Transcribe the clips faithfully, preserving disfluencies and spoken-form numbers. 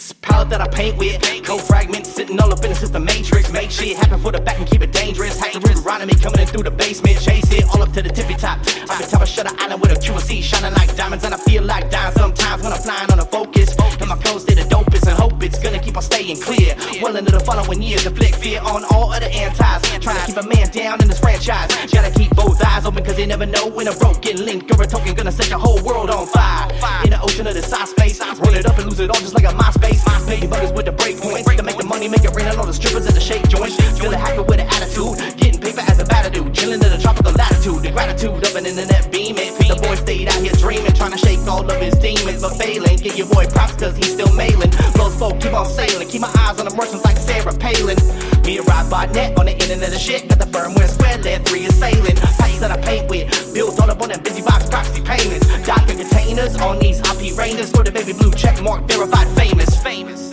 this palette that I paint with. Code fragments sitting all up in the system matrix. Make shit happen for the back and keep it dangerous. Hackers around me coming in through the basement. Chase it all up to the tippy top. I can tell I shut an island with a Q and C shining like diamonds, and I feel like dying sometimes when I'm flying on a focus. And my code stay the dopest and hope it's gonna keep on staying clear. Well into the following years, inflict fear on all other antis. Trying to keep a man down in this franchise. Gotta keep both eyes open, cause they never know when a broken link or a token gonna set the whole world on fire. In the ocean of the side space, run it up and lose it all just like a MySpace. Baby buggers with the break points to make the money, make it rain on all the strippers at the shake joints. Feel a hacker with an attitude, getting paper as a batter do. Chillin' in the tropical latitude, the gratitude of an internet beaming. The boy stayed out here dreaming, trying to shake all of his demons, but failing. Give your boy props cause he's still mailing. Those folk keep on sailing, keep my eyes on the merchants like Sarah Palin. Me and Rob Barnett on the internet of shit, got the firmware square, lead three is sailing. Pipes that I paint with, built all up on them busy box proxy payments. Docker containers on these I P rainers for the baby blue check mark, verified famous. Famous.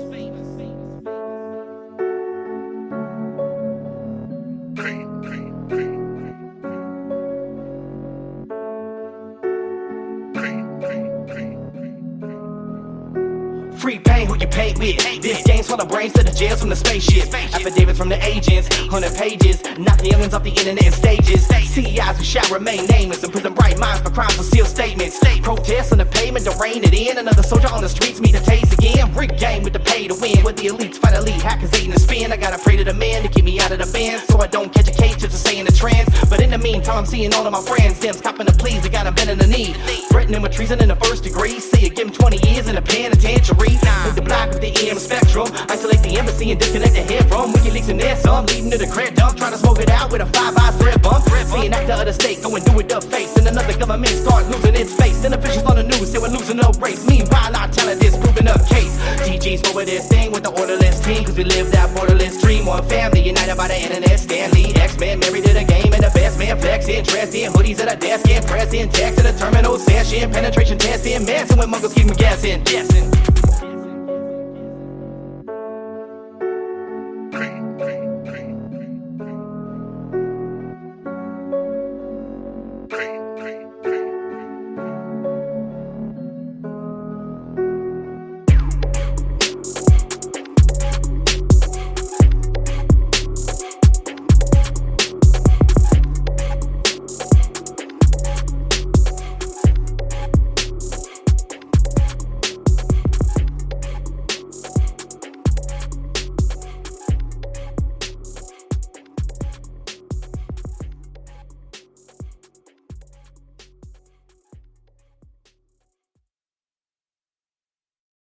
Free pain, who you paint with. This game's from the brains to the jails from the spaceship. Affidavits from the agents, hundred pages. Knock the aliens off the internet and stages. C Is who shall remain nameless. Imprison bright minds for crimes with sealed statements. Protests on the pavement to rein it in. Another soldier on the streets meet the taste again. Rigged game with the pay to win. With the elites fight elite hackers eating the spin. I gotta pray to the man to keep me out of the band, so I don't catch a case just to stay in the trance. But in the meantime, I'm seeing all of my friends. Them's copping the pleas, they got them bending the knee. Threatening with treason in the first degree. Say you give him twenty years in a penitentiary. Hit the block with the E M spectrum. Isolate the embassy and disconnect the head from WikiLeaks and their some. Leading to the crib dump, trying to smoke it out with a five-eye thread bump. See an actor of the state go and do it up face, and another government start losing its face. And officials on the news say we're losing no race. Meanwhile, our talent is proving up case. T G's over this thing with the orderless team, cause we live that borderless dream. One family united by the internet. Stanley, X-Men, married to the game, and the best man flexing. Dressed in hoodies at a desk, and pressing text in a terminal session. Penetration testing, messing with muggles, keep them guessing. guessing.